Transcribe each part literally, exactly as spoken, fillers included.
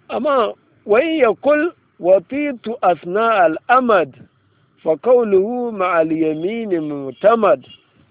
amma wai ya kul watitu asna al'amad fa qawluhu ma'al yamin mu'tamad.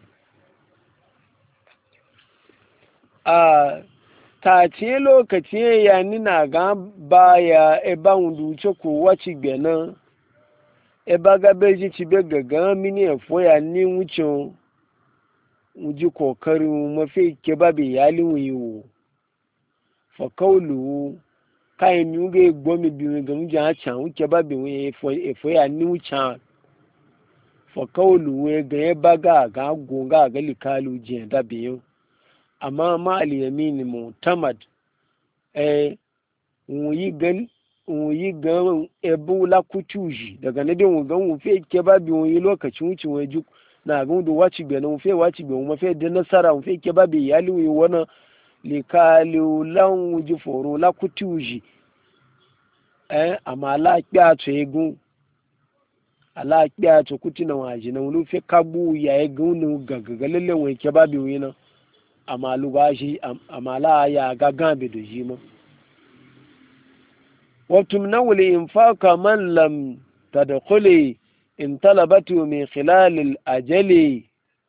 a ta ce lokaci ya nina ga baya e ba wuce ko wace gbenan e ba ga beji ci be gaga mini e fo ya ni wucin uji kokarin mafi ke ba be yalin yiwo fa qawluhu kai ni ga gbomi bi ga mu ja chan uke ba be e fo e fo ya ni wucin fa qawluhu e ga e ba ga ga gonga ga likalu je da biyu amma ma al-yamin mu'tamad eh wuyi gan wuyi gan ebu la kutuji daga ne din wugan wu fe ke ba bi wuyi lokacin wuci waju na ga du waci be na fe waci be mu fe da nasara mu fe ke ba bi yali wuyi wana likalu lan wuji foro la kutuji eh amma la kya to egun ala kya to kutina waji na lu fe kabu ya egun nu gagaga lalle wai ke ba bi wuyi na amma lugashi amma la ya gagan bi doji mu wa tumnawu li infaka man lam tadkhuli in talabatu min khilal al ajali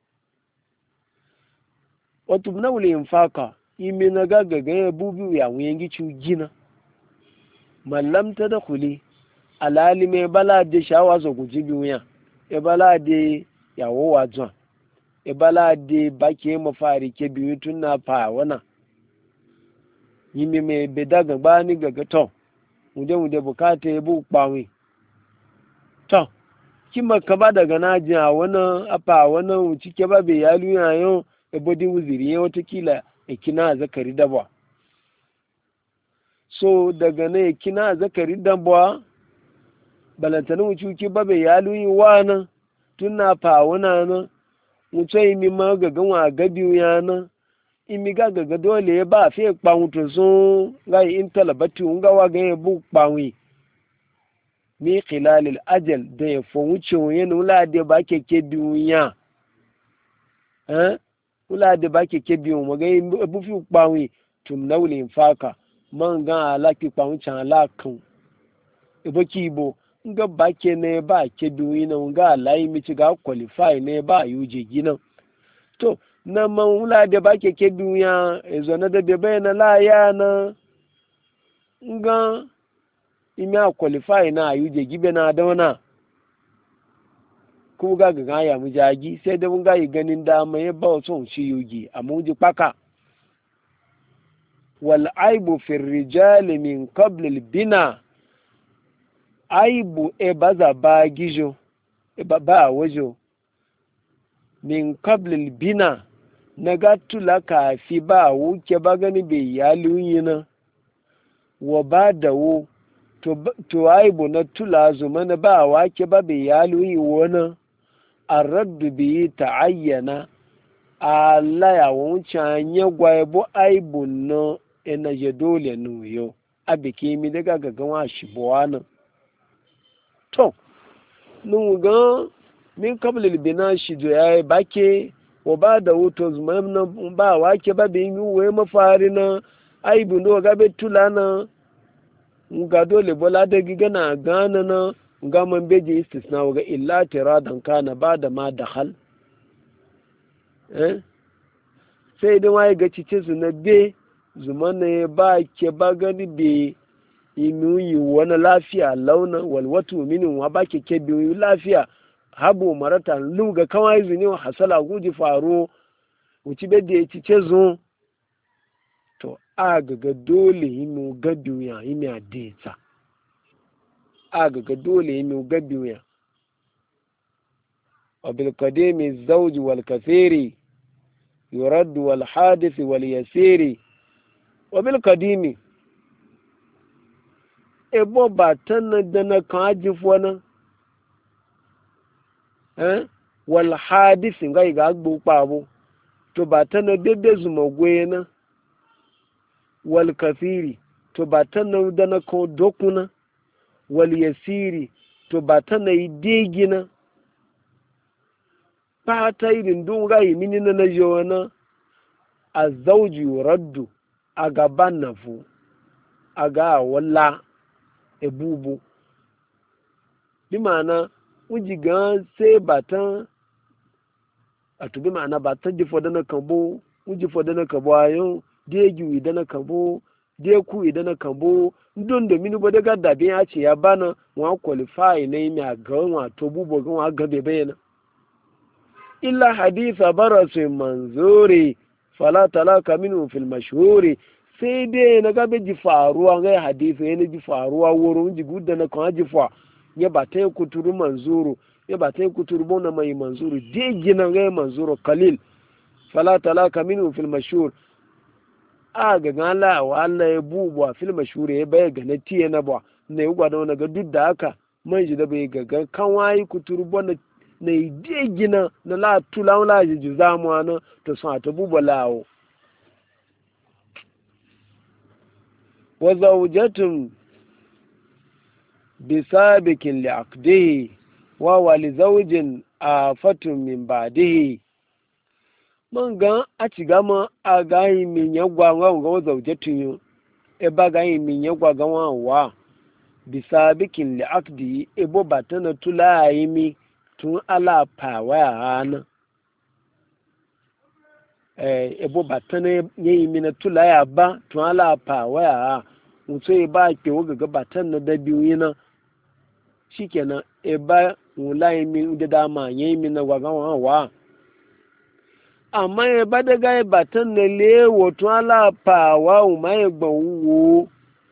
wa tumnawu li infaka imina gagaga ya bubu ya wuyangi cu gina man lam tadkhuli alali me balade shawa so gujibi wuya e balade yawo wajon ibala de bake mafari ke biyu tun na fa wana yimi me beda gaba ni gaga to mude mude bukata ya bu kpawi to kima ka ba daga naji a wani afa wani wuci ke ba bai yalu yayo e bodi wuziri ya watakila e kina zakari dabwa so daga ne kina zakari dabwa balantana wuci ke ba bai yalu yi wana tun na fa wana na mutu imi ma gaga wa gabi yana imi ga gaga dole ba fe kpawu to so ga in talabati nga wa ga bu kpawi mi khilal al ajal da ya fo wuce yen ula de ba ke ke biya eh ula de ba ke ke biyo ma ga bu fi kpawi tum nawli faka man ga ala ki kpawu chan ala kan e bo ki bo nga ba ke ne ba ke biyu na nga layi mici ga qualify ne ba yuje gina to na man wula da ba ke ke biyu ya ezo na da bebe na la ya na nga imi a qualify na yuje gibe na da wana ku ga ga ya mu jagi sai da mun ga yi ganin da mai ba so shi yugi amma mu ji paka wal aibu fi rijal min qabl al bina aibu e baza ba gijo e ba ba wajo min qablil bina na gatula ka fi ba wuke ba gani be yalu yina wa ba da wo to to aibu na tula zuma na ba wake ba be yalu yi wona arraddu bi ta'ayyana alla ya wuce anya gwaye bo aibu no ena je dole no yo abike mi daga gagawa shi bowana to nun ga min kablil bina shi jo yayi bake wa ba da wuto zuman ba wake ba be yi we mafari na aibu no ga be tulana nga dole bola da giga na gana na nga man beje istisna wa ga illa tiradan kana ba da ma dakhal eh sai da wai ga cice su na be zuman ne ba ke ba gani be inu yi wani lafiya launa walwatu minin wa ba ke ke biyu lafiya habu marata luga kawai zuni wa hasala guji faro wuci bai da ya ci ce zo to a gaga dole yi mu gabi ya yi mai adeta a gaga dole yi mu gabi ya wabil kademi zauji wal kafiri yuraddu wal hadisi wal yasiri wabil kademi ebo ba tan da na kan ajifo na eh wal hadith ngai ga gbo pabo to ba tan bebe zuma gwe na wal kafiri to ba tan da na ko dokuna wal yasiri to ba tan idegi na ba ta irin dun gai mini na na jona azawji raddu a gaban nafu aga walla ebubu bi ma'ana wuji ga sai batan a tubi ma'ana batan jifo da na kabo wuji fo da na kabo ayo deju ida na kabo deku ida na kabo ndon da mini bo daga da bin ya ce ya bana wa qualify ne mi aga wa to bubo ga wa ga bebe na illa haditha barasu manzuri fala talaka minhu fil mashhuri sai dai na ga ji faruwa ga hadisi ne ji faruwa wurin ji gudda na kan ji fa ya ba ta kuturu manzuru ya ba ta kuturu bona mai manzuru de gina ga manzuru qalil fala talaka minhu fil mashhur a ga gala wa Allah ya bubuwa fil mashhur ya bai ga na tiye na ba ne ugwa da ga duk da haka man ji da bai ga kan wayi kuturu bona na de gina na la tula la ji zamu ana to sun ta bubuwa lawo wa zawjatun bisabikin li'aqdihi wa wali zawjin afatun min ba'dihi man ga a ci gama a gayi min yagwa ga ga zawjatun yo e ba gayi min yagwa ga wa wa bisabikin li'aqdihi e bo batana tulayi mi tun ala pawa ana eh e bo batana yayi mi na tulaya ba tun ala pawa mutu ba ke waga gabatan na da biyu yana shikenan e ba wulaye mi da dama yayi mi na waga wa amma e ba da ga batan na le woto ala pa wa u mai gbawo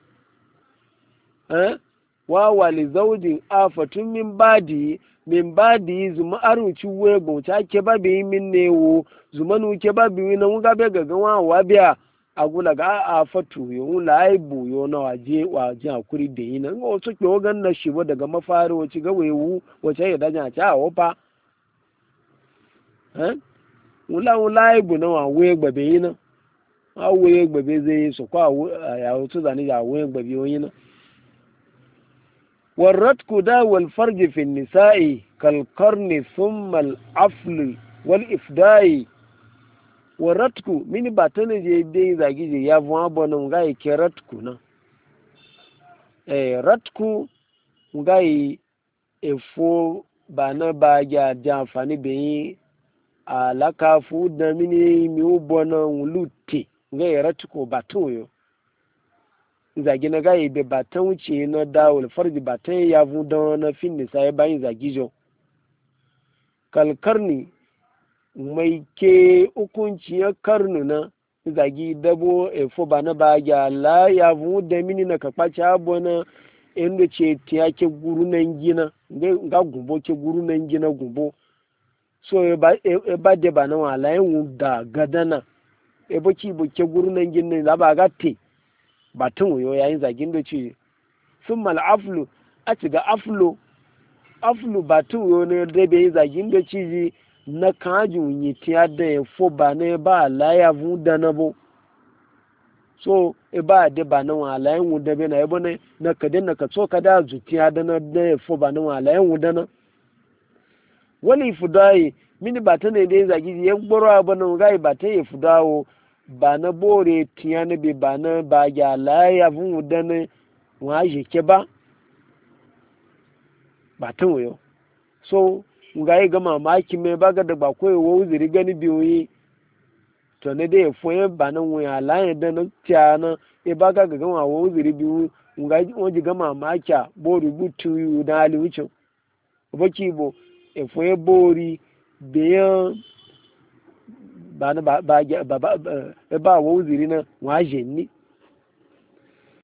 eh wa wali zawjin afatun min badi min badi zuma aruci we gbo ta ke ba bi min ne wo zuma nu ke ba bi na wuga be gaga wa wa biya agula ga a fatu yo lai bu yo na waje waje akuri da yi nan o suke ogan na shi daga mafari wace ga wewu wace ya daja ta a wofa eh wula wula bu na wa we gbabe yi nan a we gbabe zai so kwa ya wutu zani ya we gbabe yi nan والرتك دا والفرج في النساء كالقرن ثم العفل والإفداء waratku mini ba ta ne je dai zagi je ya vuwa bonan ga ke ratku na eh ratku ga yi efo ba na ba ya da amfani be yi alaka fu da mini mi u bonan lutte ga ratku ba to yo zagi na ga yi be ba ta wuce na dawul farji ba ta ya vu don na fin ne sai bayin zagi jo kalkarni mai ke hukunciyar karnu na zagi dabo efo ba na ba ya la ya vu da mini na kakpaci abu na inda ce tiya ke guru nan gina ga gumbo ke guru nan gina gumbo so e ba de ba na wala yin da gadana e bo ki bo ke guru nan gina da ba ga te ba tun yo yayin zagin da ce sun mal aflu a ci ga aflu aflu ba tun yo ne da bai zagin da ci na kajin yi tiya da ya fo ba na ba laya vu da na bo so e ba de ba na wa laya vu da be na yabo ne na ka de na ka so ka da zu tiya da na da ya fo ba na wa laya vu da na wali fudai mini ba ta ne da zagi ya gboro ba na ga ba ta ya fudawo ba na bore tiya na be ba na ba ya laya vu da na wa je ke ba ba ta wo so nga yi gama maki mai baga da ba koyi wa uzuri gani biyoyi to ne da ya foye ba nan wuya laye da na tiya na e baga ga gama wa uzuri biyu nga waje gama maki a bori butu yi na hali wucin baki bo e foye bori biyan ba na ba ba ba ba wa uzuri na wa jenni